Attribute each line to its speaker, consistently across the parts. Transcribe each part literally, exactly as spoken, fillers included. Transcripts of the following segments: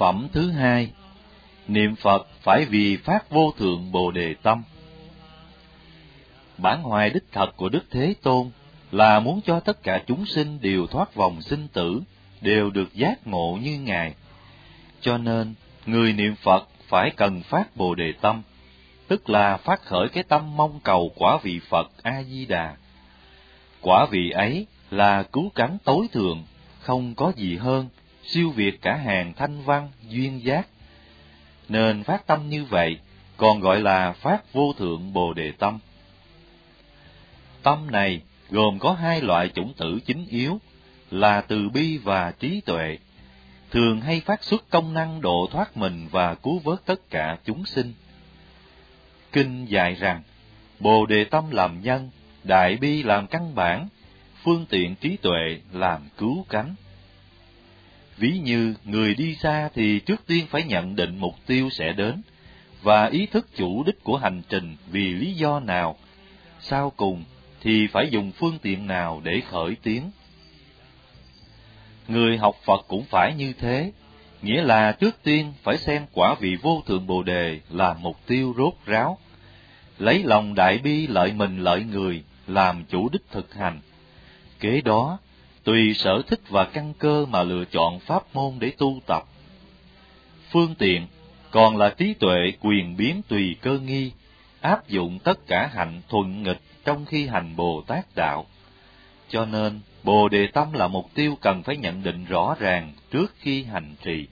Speaker 1: Phẩm thứ hai, niệm Phật phải vì phát vô thượng Bồ Đề tâm. Bản hoài đích thật của Đức Thế Tôn là muốn cho tất cả chúng sinh đều thoát vòng sinh tử, đều được giác ngộ như Ngài. Cho nên, người niệm Phật phải cần phát Bồ Đề tâm, tức là phát khởi cái tâm mong cầu quả vị Phật A-di-đà. Quả vị ấy là cứu cánh tối thượng, không có gì hơn, siêu việt cả hàng thanh văn, duyên giác. Nên phát tâm như vậy, còn gọi là phát vô thượng Bồ Đề tâm. Tâm này gồm có hai loại chủng tử chính yếu, là từ bi và trí tuệ, thường hay phát xuất công năng độ thoát mình và cứu vớt tất cả chúng sinh. Kinh dạy rằng, Bồ Đề tâm làm nhân, đại bi làm căn bản, phương tiện trí tuệ làm cứu cánh. Ví như người đi xa thì trước tiên phải nhận định mục tiêu sẽ đến, và ý thức chủ đích của hành trình vì lý do nào, sau cùng thì phải dùng phương tiện nào để khởi tiến. Người học Phật cũng phải như thế, nghĩa là trước tiên phải xem quả vị vô thượng Bồ Đề là mục tiêu rốt ráo, lấy lòng đại bi lợi mình lợi người làm chủ đích thực hành. Kế đó, tùy sở thích và căn cơ mà lựa chọn pháp môn để tu tập. Phương tiện còn là trí tuệ quyền biến tùy cơ nghi, áp dụng tất cả hạnh thuận nghịch trong khi hành Bồ Tát đạo. Cho nên, Bồ Đề tâm là mục tiêu cần phải nhận định rõ ràng trước khi hành trì.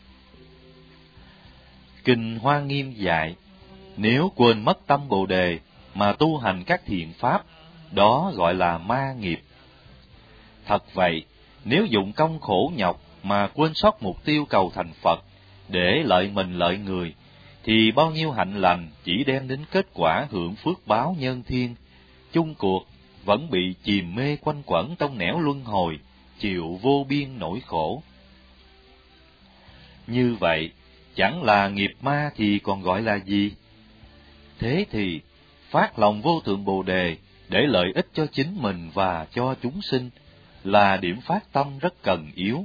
Speaker 1: Kinh Hoa Nghiêm dạy, nếu quên mất tâm Bồ Đề mà tu hành các thiện pháp, đó gọi là ma nghiệp. Thật vậy, nếu dụng công khổ nhọc mà quên sót mục tiêu cầu thành Phật, để lợi mình lợi người, thì bao nhiêu hạnh lành chỉ đem đến kết quả hưởng phước báo nhân thiên, chung cuộc vẫn bị chìm mê quanh quẩn trong nẻo luân hồi, chịu vô biên nỗi khổ. Như vậy, chẳng là nghiệp ma thì còn gọi là gì? Thế thì, phát lòng vô thượng Bồ Đề để lợi ích cho chính mình và cho chúng sinh là điểm phát tâm rất cần yếu.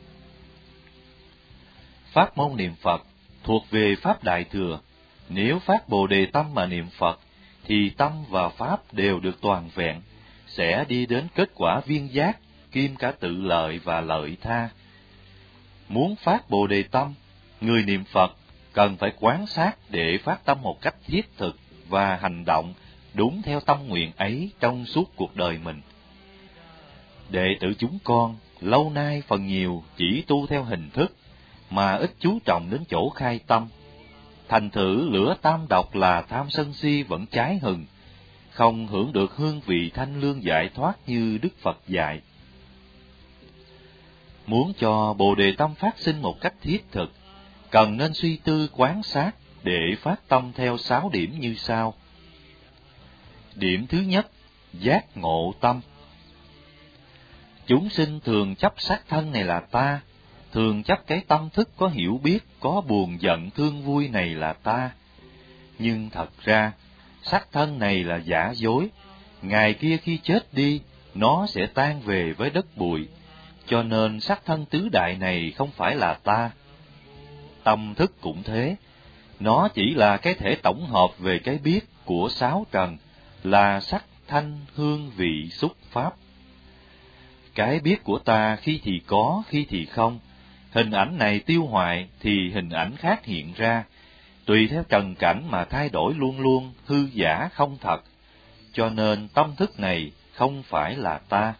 Speaker 1: Pháp môn niệm Phật thuộc về Pháp Đại Thừa. Nếu phát Bồ Đề tâm mà niệm Phật, thì tâm và Pháp đều được toàn vẹn, sẽ đi đến kết quả viên giác, kim cả tự lợi và lợi tha. Muốn phát Bồ Đề tâm, người niệm Phật cần phải quán sát để phát tâm một cách thiết thực và hành động đúng theo tâm nguyện ấy trong suốt cuộc đời mình. Đệ tử chúng con lâu nay phần nhiều chỉ tu theo hình thức, mà ít chú trọng đến chỗ khai tâm. Thành thử lửa tam độc là tham sân si vẫn cháy hừng, không hưởng được hương vị thanh lương giải thoát như Đức Phật dạy. Muốn cho Bồ Đề tâm phát sinh một cách thiết thực, cần nên suy tư quán sát để phát tâm theo sáu điểm như sau. Điểm thứ nhất, giác ngộ tâm. Chúng sinh thường chấp xác thân này là ta, thường chấp cái tâm thức có hiểu biết, có buồn giận thương vui này là ta. Nhưng thật ra, xác thân này là giả dối, ngày kia khi chết đi, nó sẽ tan về với đất bụi, cho nên xác thân tứ đại này không phải là ta. Tâm thức cũng thế, nó chỉ là cái thể tổng hợp về cái biết của sáu trần, là sắc, thanh, hương, vị, xúc, pháp. Cái biết của ta khi thì có, khi thì không. Hình ảnh này tiêu hoại thì hình ảnh khác hiện ra, tùy theo trần cảnh mà thay đổi luôn luôn, hư giả không thật. Cho nên tâm thức này không phải là ta.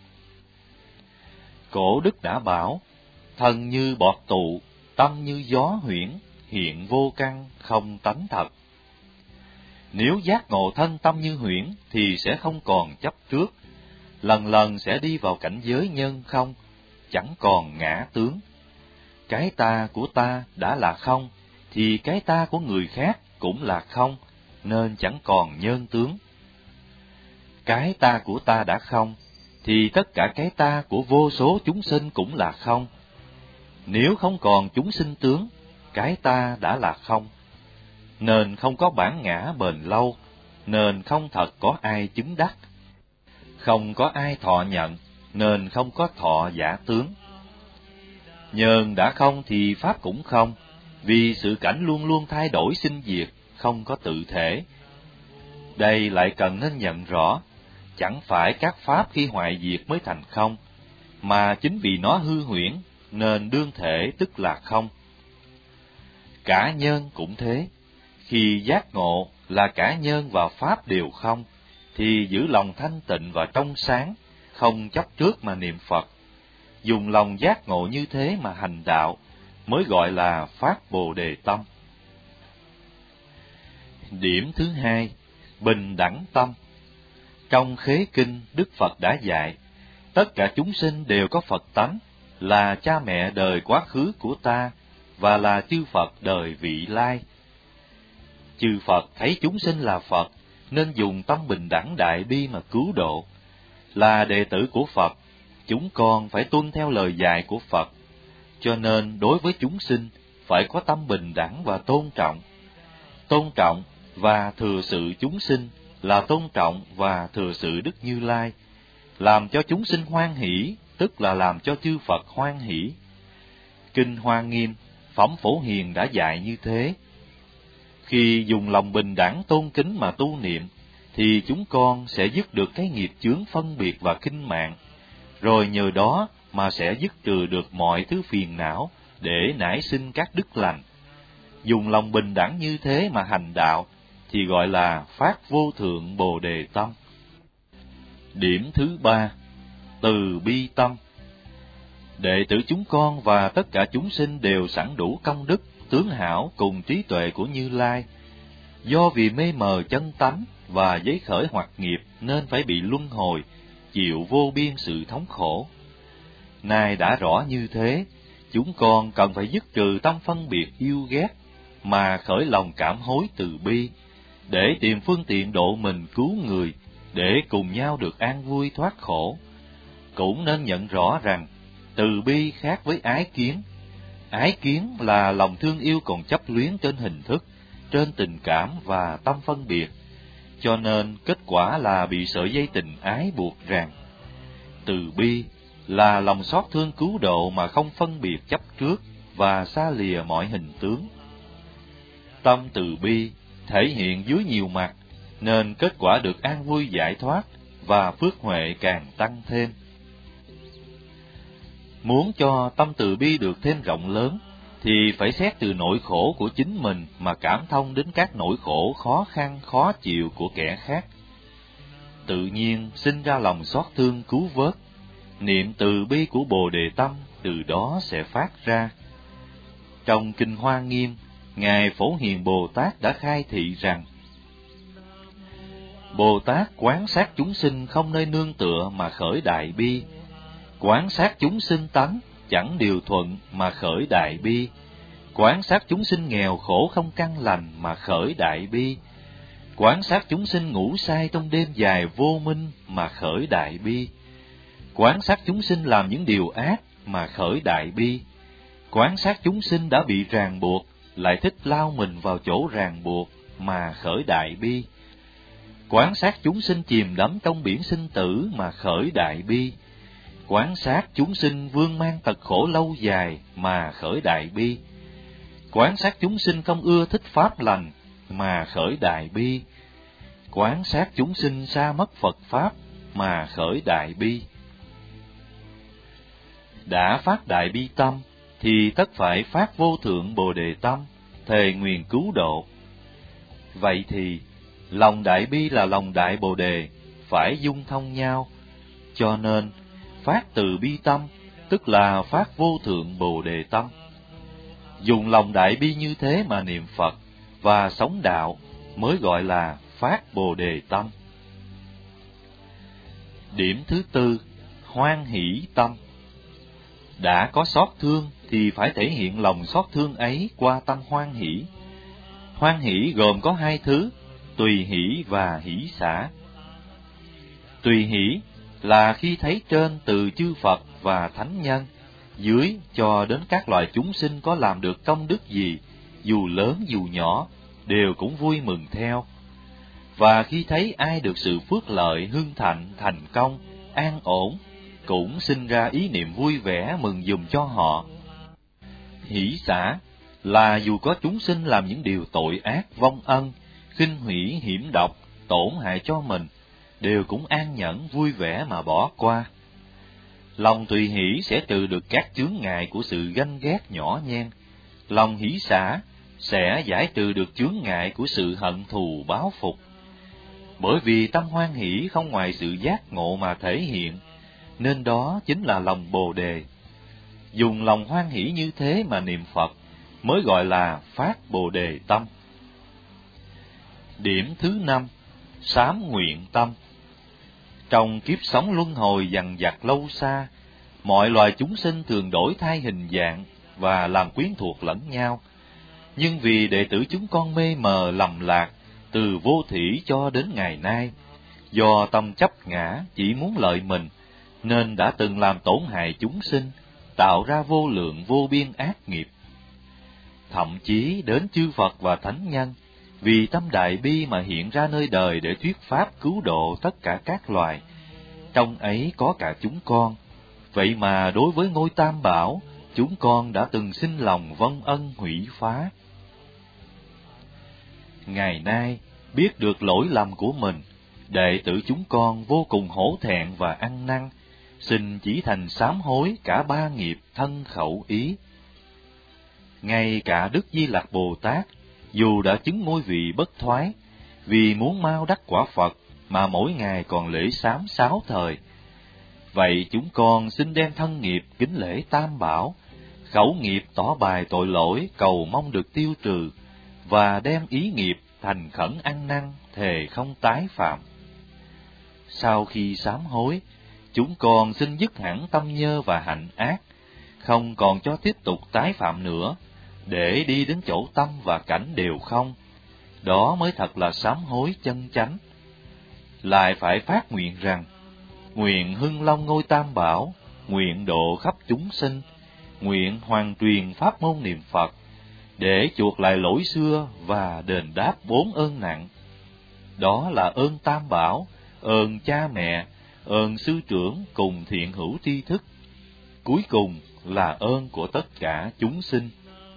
Speaker 1: Cổ đức đã bảo, thân như bọt tụ, tâm như gió huyễn, hiện vô căn, không tánh thật. Nếu giác ngộ thân tâm như huyễn thì sẽ không còn chấp trước, lần lần sẽ đi vào cảnh giới nhân không, chẳng còn ngã tướng. Cái ta của ta đã là không, thì cái ta của người khác cũng là không, nên chẳng còn nhân tướng. Cái ta của ta đã không, thì tất cả cái ta của vô số chúng sinh cũng là không. Nếu không còn chúng sinh tướng, cái ta đã là không, nên không có bản ngã bền lâu, nên không thật có ai chứng đắc. Không có ai thọ nhận, nên không có thọ giả tướng. Nhân đã không thì pháp cũng không, vì sự cảnh luôn luôn thay đổi sinh diệt, không có tự thể. Đây lại cần nên nhận rõ, chẳng phải các pháp khi hoại diệt mới thành không, mà chính vì nó hư huyễn, nên đương thể tức là không. Cả nhân cũng thế, khi giác ngộ là cả nhân và pháp đều không, thì giữ lòng thanh tịnh và trong sáng, không chấp trước mà niệm Phật. Dùng lòng giác ngộ như thế mà hành đạo, mới gọi là phát Bồ Đề tâm. Điểm thứ hai, bình đẳng tâm. Trong Khế Kinh, Đức Phật đã dạy, tất cả chúng sinh đều có Phật tánh, là cha mẹ đời quá khứ của ta, và là chư Phật đời vị lai. Chư Phật thấy chúng sinh là Phật, nên dùng tâm bình đẳng đại bi mà cứu độ. Là đệ tử của Phật, chúng con phải tuân theo lời dạy của Phật, cho nên đối với chúng sinh phải có tâm bình đẳng và tôn trọng. Tôn trọng và thừa sự chúng sinh là tôn trọng và thừa sự Đức Như Lai, làm cho chúng sinh hoan hỷ, tức là làm cho chư Phật hoan hỷ. Kinh Hoa Nghiêm, Phẩm Phổ Hiền đã dạy như thế. Khi dùng lòng bình đẳng tôn kính mà tu niệm, thì chúng con sẽ dứt được cái nghiệp chướng phân biệt và khinh mạng, rồi nhờ đó mà sẽ dứt trừ được mọi thứ phiền não để nảy sinh các đức lành. Dùng lòng bình đẳng như thế mà hành đạo, thì gọi là phát vô thượng Bồ Đề tâm. Điểm thứ ba, từ bi tâm. Đệ tử chúng con và tất cả chúng sinh đều sẵn đủ công đức, tướng hảo cùng trí tuệ của Như Lai. Do vì mê mờ chân tánh và giấy khởi hoặc nghiệp nên phải bị luân hồi, chịu vô biên sự thống khổ. Nay đã rõ như thế, chúng con cần phải dứt trừ tâm phân biệt yêu ghét, mà khởi lòng cảm hối từ bi, để tìm phương tiện độ mình cứu người, để cùng nhau được an vui thoát khổ. Cũng nên nhận rõ rằng, từ bi khác với ái kiến. Ái kiến là lòng thương yêu còn chấp luyến trên hình thức, trên tình cảm và tâm phân biệt, cho nên kết quả là bị sợi dây tình ái buộc ràng. Từ bi là lòng xót thương cứu độ mà không phân biệt chấp trước và xa lìa mọi hình tướng. Tâm từ bi thể hiện dưới nhiều mặt, nên kết quả được an vui giải thoát và phước huệ càng tăng thêm. Muốn cho tâm từ bi được thêm rộng lớn, thì phải xét từ nỗi khổ của chính mình mà cảm thông đến các nỗi khổ khó khăn, khó chịu của kẻ khác. Tự nhiên sinh ra lòng xót thương cứu vớt, niệm từ bi của Bồ Đề tâm từ đó sẽ phát ra. Trong Kinh Hoa Nghiêm, Ngài Phổ Hiền Bồ Tát đã khai thị rằng, Bồ Tát quán sát chúng sinh không nơi nương tựa mà khởi đại bi, quán sát chúng sinh tánh chẳng điều thuận mà khởi đại bi, quán sát chúng sinh nghèo khổ không căn lành mà khởi đại bi, quán sát chúng sinh ngủ say trong đêm dài vô minh mà khởi đại bi, quán sát chúng sinh làm những điều ác mà khởi đại bi, quán sát chúng sinh đã bị ràng buộc lại thích lao mình vào chỗ ràng buộc mà khởi đại bi, quán sát chúng sinh chìm đắm trong biển sinh tử mà khởi đại bi, quán sát chúng sinh vương mang tật khổ lâu dài mà khởi đại bi, quán sát chúng sinh không ưa thích pháp lành mà khởi đại bi, quán sát chúng sinh xa mất Phật pháp mà khởi đại bi. Đã phát đại bi tâm thì tất phải phát vô thượng Bồ Đề tâm, thề nguyền cứu độ. Vậy thì lòng đại bi là lòng đại Bồ Đề, phải dung thông nhau, cho nên phát từ bi tâm tức là phát vô thượng Bồ Đề tâm. Dùng lòng đại bi như thế mà niệm Phật và sống đạo mới gọi là phát Bồ Đề tâm. Điểm thứ tư, hoan hỷ tâm. Đã có xót thương thì phải thể hiện lòng xót thương ấy qua tâm hoan hỷ. Hoan hỷ gồm có hai thứ, tùy hỷ và hỷ xả. Tùy hỷ là khi thấy trên từ chư Phật và thánh nhân, dưới cho đến các loài chúng sinh có làm được công đức gì, dù lớn dù nhỏ, đều cũng vui mừng theo. Và khi thấy ai được sự phước lợi, hưng thạnh, thành công, an ổn, cũng sinh ra ý niệm vui vẻ mừng giùm cho họ. Hỷ xả là dù có chúng sinh làm những điều tội ác vong ân, khinh hủy hiểm độc, tổn hại cho mình, đều cũng an nhẫn vui vẻ mà bỏ qua. Lòng tùy hỷ sẽ trừ được các chướng ngại của sự ganh ghét nhỏ nhen. Lòng hỷ xả sẽ giải trừ được chướng ngại của sự hận thù báo phục. Bởi vì tâm hoan hỷ không ngoài sự giác ngộ mà thể hiện, nên đó chính là lòng Bồ Đề. Dùng lòng hoan hỷ như thế mà niệm Phật mới gọi là phát Bồ Đề tâm. Điểm thứ năm, sám nguyện tâm. Trong kiếp sống luân hồi dằng dặc lâu xa, mọi loài chúng sinh thường đổi thay hình dạng và làm quyến thuộc lẫn nhau. Nhưng vì đệ tử chúng con mê mờ lầm lạc từ vô thủy cho đến ngày nay, do tâm chấp ngã chỉ muốn lợi mình, nên đã từng làm tổn hại chúng sinh, tạo ra vô lượng vô biên ác nghiệp. Thậm chí đến chư Phật và Thánh Nhân, vì tâm đại bi mà hiện ra nơi đời để thuyết pháp cứu độ tất cả các loài, trong ấy có cả chúng con. Vậy mà đối với ngôi Tam Bảo, chúng con đã từng sinh lòng vong ân hủy phá. Ngày nay, biết được lỗi lầm của mình, đệ tử chúng con vô cùng hổ thẹn và ăn năn, xin chỉ thành sám hối cả ba nghiệp thân khẩu ý. Ngay cả Đức Di Lặc Bồ Tát, dù đã chứng ngôi vị bất thoái, vì muốn mau đắc quả Phật mà mỗi ngày còn lễ sám sáu thời. Vậy chúng con xin đem thân nghiệp kính lễ Tam Bảo, khẩu nghiệp tỏ bài tội lỗi cầu mong được tiêu trừ, và đem ý nghiệp thành khẩn ăn năn thề không tái phạm. Sau khi sám hối, chúng con xin dứt hẳn tâm nhơ và hạnh ác, không còn cho tiếp tục tái phạm nữa, để đi đến chỗ tâm và cảnh đều không. Đó mới thật là sám hối chân chánh. Lại phải phát nguyện rằng, nguyện hưng long ngôi Tam Bảo, nguyện độ khắp chúng sinh, nguyện hoàn truyền pháp môn niệm Phật, để chuộc lại lỗi xưa và đền đáp bốn ơn nặng. Đó là ơn Tam Bảo, ơn cha mẹ, ơn sư trưởng cùng thiện hữu tri thức. Cuối cùng là ơn của tất cả chúng sinh.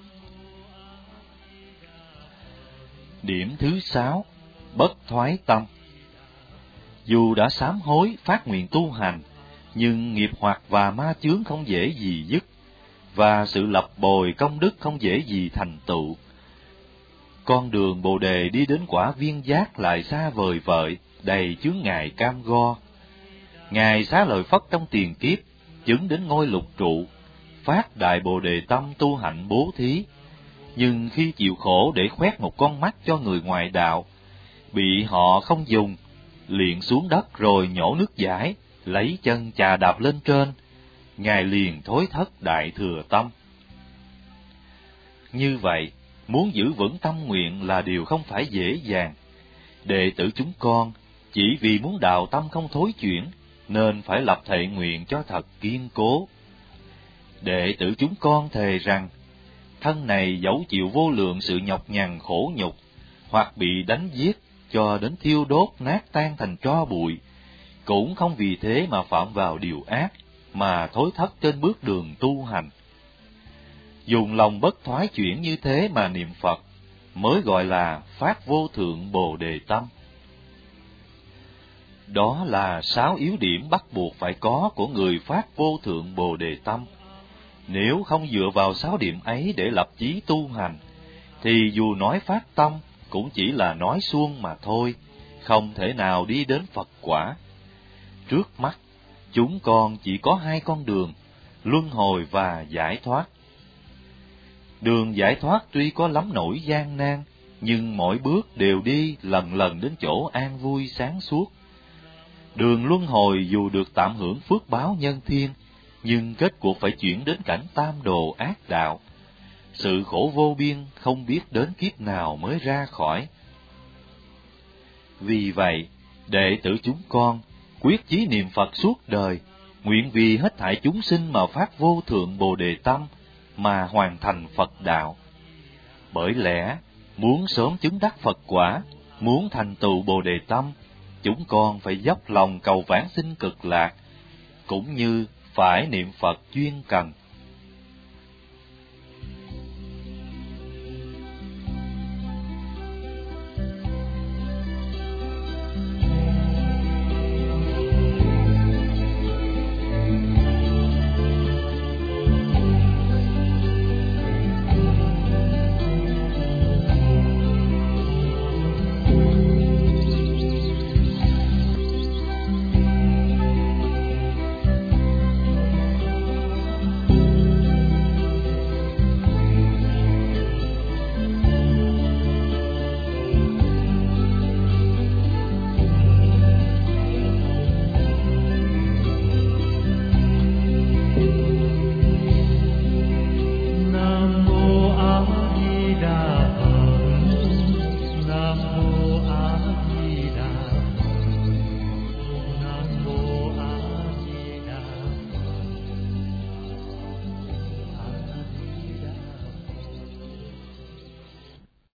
Speaker 1: Điểm thứ sáu, bất thoái tâm. Dù đã sám hối phát nguyện tu hành, nhưng nghiệp hoặc và ma chướng không dễ gì dứt, và sự lập bồi công đức không dễ gì thành tựu. Con đường Bồ Đề đi đến quả viên giác lại xa vời vợi, đầy chướng ngại cam go. Ngài xá lợi Phất trong tiền kiếp, chứng đến ngôi lục trụ, phát đại Bồ Đề tâm tu hạnh bố thí. Nhưng khi chịu khổ để khoét một con mắt cho người ngoại đạo, bị họ không dùng, liền xuống đất rồi nhổ nước giải, lấy chân chà đạp lên trên, Ngài liền thối thất đại thừa tâm. Như vậy, muốn giữ vững tâm nguyện là điều không phải dễ dàng. Đệ tử chúng con, chỉ vì muốn đạo tâm không thối chuyển, nên phải lập thệ nguyện cho thật kiên cố. Đệ tử chúng con thề rằng, thân này dẫu chịu vô lượng sự nhọc nhằn khổ nhục, hoặc bị đánh giết cho đến thiêu đốt nát tan thành tro bụi, cũng không vì thế mà phạm vào điều ác, mà thối thất trên bước đường tu hành. Dùng lòng bất thoái chuyển như thế mà niệm Phật, mới gọi là phát vô thượng Bồ Đề tâm. Đó là sáu yếu điểm bắt buộc phải có của người phát vô thượng Bồ Đề tâm. Nếu không dựa vào sáu điểm ấy để lập chí tu hành, thì dù nói phát tâm cũng chỉ là nói suông mà thôi, không thể nào đi đến Phật quả. Trước mắt, chúng con chỉ có hai con đường, luân hồi và giải thoát. Đường giải thoát tuy có lắm nỗi gian nan, nhưng mỗi bước đều đi lần lần đến chỗ an vui sáng suốt. Đường luân hồi dù được tạm hưởng phước báo nhân thiên, nhưng kết cuộc phải chuyển đến cảnh tam đồ ác đạo. Sự khổ vô biên không biết đến kiếp nào mới ra khỏi. Vì vậy, đệ tử chúng con quyết chí niệm Phật suốt đời, nguyện vì hết thảy chúng sinh mà phát vô thượng Bồ Đề tâm, mà hoàn thành Phật đạo. Bởi lẽ, muốn sớm chứng đắc Phật quả, muốn thành tựu Bồ Đề tâm, chúng con phải dốc lòng cầu vãng sinh cực lạc, cũng như phải niệm Phật chuyên cần.